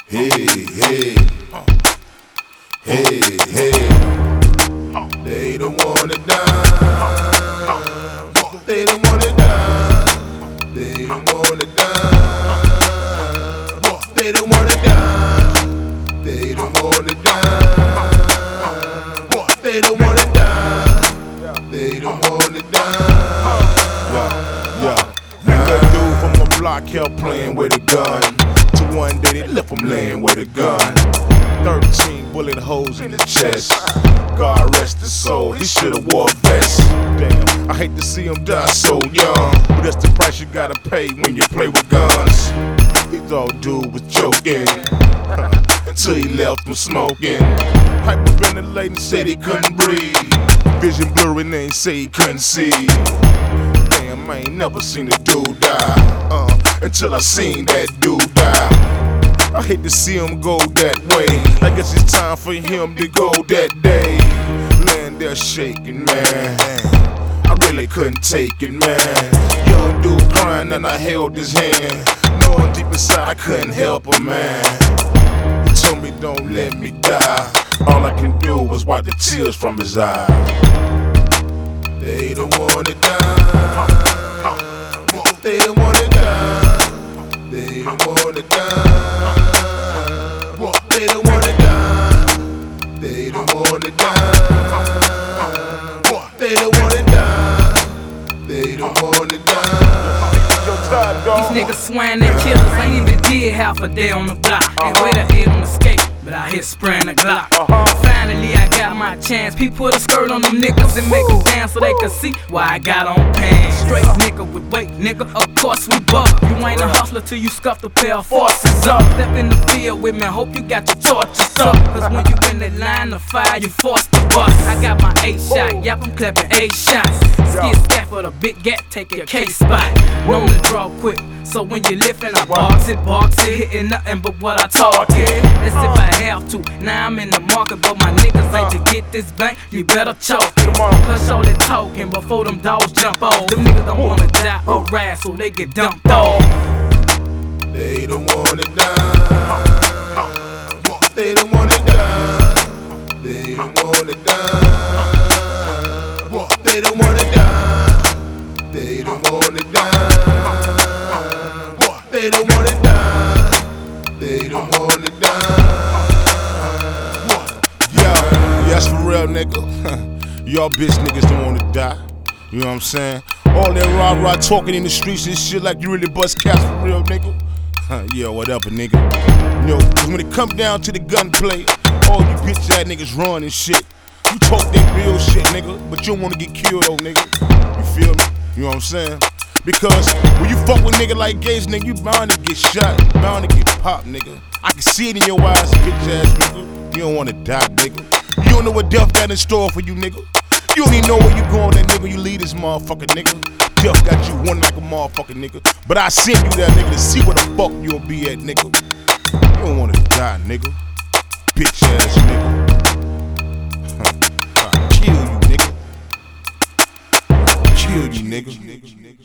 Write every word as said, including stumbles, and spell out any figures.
Hey, hey, hey, hey. They don't wanna die. They don't wanna die. They don't wanna die. They don't wanna die. They don't wanna die. They don't wanna die. They don't wanna die. Yeah, yeah. That dude from the block kept playing with a gun. Till one day they left him laying with a gun. Thirteen bullet holes in his chest. God rest his soul, he should've wore a vest. Damn, I hate to see him die so young, but that's the price you gotta pay when you play with guns. He thought dude was joking until he left him smoking. Hyperventilating, said he couldn't breathe. Vision blurry, and they say he couldn't see. Damn, I ain't never seen a dude die uh, until I seen that dude die. I hate to see him go that way. I guess it's time for him to go that day. Laying there shaking, man. I really couldn't take it, man. Young dude crying and I held his hand. Knowing deep inside I couldn't help him, man. He told me don't let me die. All I can do was wipe the tears from his eyes. They don't wanna die. They don't wanna die. They don't wanna die. They don't wanna die. They don't wanna die. They don't wanna die. They don't wanna die. These niggas swearing they killers, ain't even did half a day on the block. Ain't wait a hit on the skate, but I hit spraying the Glock. Finally I got my chance. People put a skirt on them niggas and make them dance so they could see why I got on pants. Straight nigga with weight, nigga, of course we buck. You ain't a hustler till you scuff the pair of forces up. Step in the field with me, hope you got your torches up. Cause when you in that line of fire, you forced to bust. I got my eight shot, yep, I'm clapping eight shots. Skid scat for the big gap, take your K spot. Known to draw quick, so when you liftin', I box it, box it, hitting nothing but what I talk it. That's if I have to. Now I'm in the market, but my niggas ain't to get this bank. You better choke it. Cause all that talking before them dogs jump off. Them niggas don't wanna die or ride, so they get dumped off. They don't wanna die. They don't wanna die. They don't wanna die. They don't wanna die. They don't wanna die. They don't wanna die. They don't wanna die. Yeah, yes for real, nigga. Y'all bitch niggas don't wanna die. You know what I'm saying? All that rah-rah talking in the streets and shit like you really bust caps for real, nigga. Yeah, whatever, nigga. You know, cause when it come down to the gunplay, all you bitch ass niggas run and shit. You talk that real shit, nigga, but you don't wanna get killed, though, nigga. You feel me? You know what I'm saying? Because when you fuck with nigga like Gates, nigga, you bound to get shot, you bound to get popped, nigga. I can see it in your eyes, bitch ass nigga. You don't wanna die, nigga. You don't know what death got in store for you, nigga. You don't even know where you going, that nigga. You leave this motherfucker, nigga. Death got you one like a motherfucker, nigga. But I send you there, nigga, to see where the fuck you'll be at, nigga. You don't wanna die, nigga. Bitch ass nigga. I'll kill you, nigga. I'll kill you, nigga.